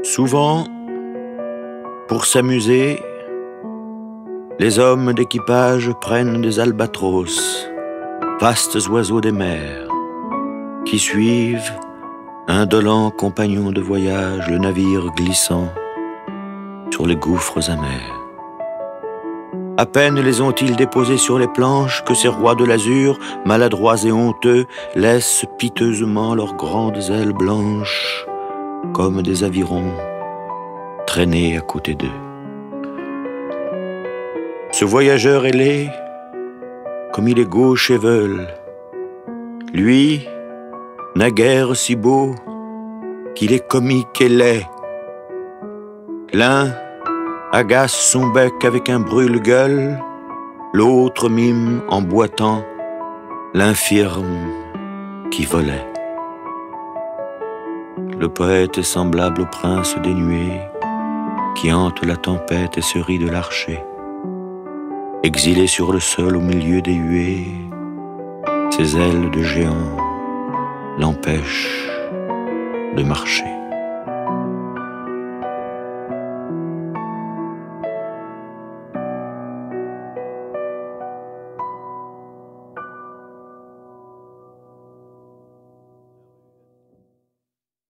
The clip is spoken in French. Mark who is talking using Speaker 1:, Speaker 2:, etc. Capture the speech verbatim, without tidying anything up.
Speaker 1: Souvent, pour s'amuser, les hommes d'équipage prennent des albatros, vastes oiseaux des mers, qui suivent, indolents compagnons de voyage, le navire glissant sur les gouffres amers. À peine les ont-ils déposés sur les planches que ces rois de l'azur, maladroits et honteux, laissent piteusement leurs grandes ailes blanches, comme des avirons, traîner à côté d'eux. Ce voyageur ailé, comme il est gauche et veule, lui, naguère si beau, qu'il est comique et laid. L'un agace son bec avec un brûle-gueule, l'autre mime en boitant l'infirme qui volait. Le poète est semblable au prince des nuées qui hante la tempête et se rit de l'archer. Exilé sur le sol au milieu des huées, ses ailes de géant l'empêchent de marcher.